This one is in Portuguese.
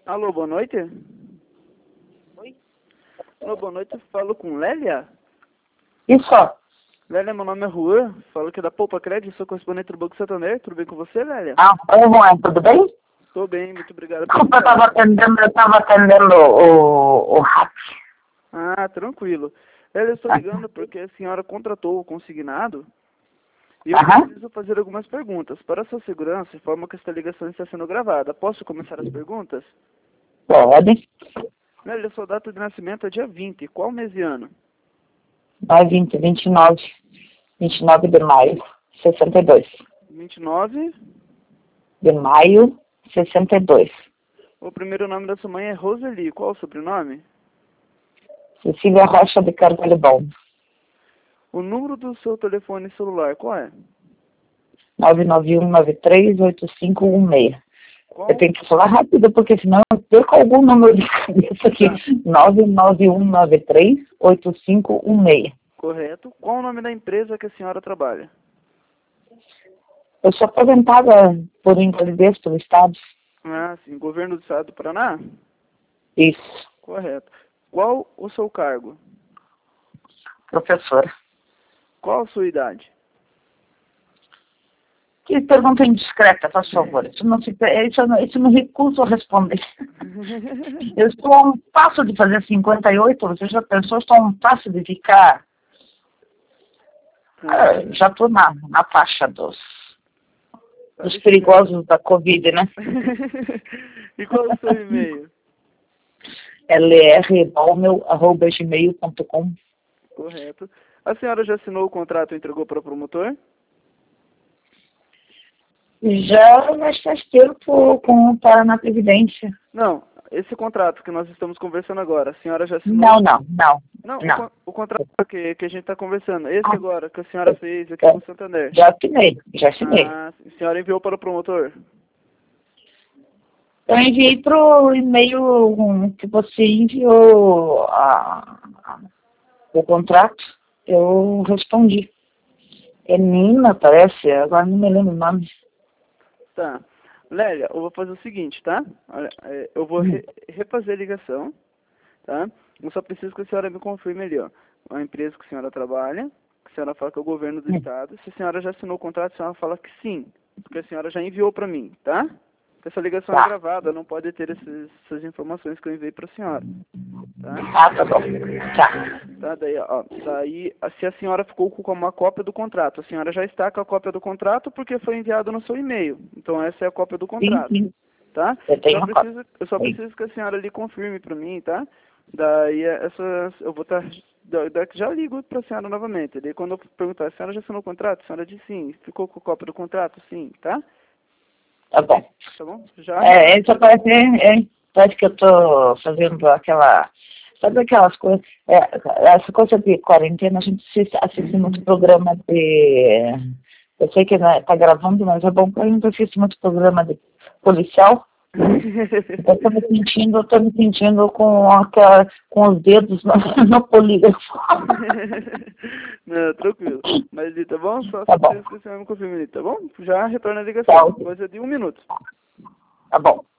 Alô, boa noite. Oi? Alô, boa noite. Eu falo com Lélia. Isso. Lélia, meu nome é Juan. Falo aqui da Poupa Crédito. Sou correspondente do Banco Santander. Tudo bem com você, Lélia? Oi, Juan, tudo bem? Estou bem, muito obrigado por Desculpa, perguntar. eu tava atendendo o RAP. Ah, tranquilo. Lélia, eu estou ligando porque a senhora contratou o consignado e eu Aham. preciso fazer algumas perguntas. Para a sua segurança, informo que esta ligação está sendo gravada. Posso começar as perguntas? Pode. Lélia, sua data de nascimento é dia 20. Qual mês e ano? Vai 29 de maio, 62. 29. De maio, 62. O primeiro nome da sua mãe é Roseli. Qual o sobrenome? Cecília Rocha de Carvalho Bom. O número do seu telefone celular, qual é? 991938516. Eu Qual? tenho que falar rápido, porque senão eu perco algum número de cabeça aqui. Tá, 991938516. correto. Qual o nome da empresa que a senhora trabalha? Eu sou aposentada por invalidez pelo Estado. Ah, sim. Governo do Estado do Paraná? Isso, Correto. Qual o seu cargo? professora. Qual a sua idade? Que pergunta indiscreta, faz favor. Isso não recuso a responder. Eu estou a um passo de fazer 58, você já pensou? Estou a um passo de ficar. Já estou na faixa dos perigosos da Covid, né? E qual é o seu e-mail? lrbalmel@gmail.com. Correto. A senhora já assinou o contrato e entregou para o promotor? Já, mas faz tempo com o Paraná Previdência. Não. Esse contrato que nós estamos conversando agora, a senhora já assinou? Não. Não, o contrato que a gente está conversando, esse agora, que a senhora fez aqui com o Santander. Já assinei. Ah, a senhora enviou para o promotor? Eu enviei pro e-mail que você enviou o contrato. Eu respondi. É Nina, parece. Agora não me lembro o nome. Tá. Lélia, eu vou fazer o seguinte, tá? Olha, eu vou refazer a ligação, tá? Eu só preciso que a senhora me confirme ali, ó. A empresa que a senhora trabalha, que a senhora fala que é o governo do estado. Se a senhora já assinou o contrato, a senhora fala que sim, porque a senhora já enviou para mim, tá? Porque essa ligação é gravada, não pode ter essas informações que eu enviei para a senhora, tá? Tá bom. Tá, daí, se a senhora ficou com uma cópia do contrato, a senhora já está com a cópia do contrato porque foi enviado no seu e-mail. Então essa é a cópia do contrato, Sim. tá? Eu tenho uma cópia. Eu só preciso que a senhora lhe confirme para mim, tá? Daí eu vou estar, já ligo para a senhora novamente. Daí quando eu perguntar, a senhora já assinou o contrato? A senhora diz sim. Ficou com a cópia do contrato? Sim, tá? Tá bom. Tá bom? Já? Isso parece que eu tô fazendo aquela. Sabe aquelas coisas? Essa coisa de quarentena, a gente assiste muito programa de. Eu sei que tá gravando, mas é bom que a gente assiste muito programa de policial. Eu tô me sentindo com os dedos no polígrafo. Não, tranquilo. Mas tá bom? Só Tá bom. preciso que a senhora me confirme, tá bom? Já retorna a ligação. Coisa de 1 minuto. Tá bom.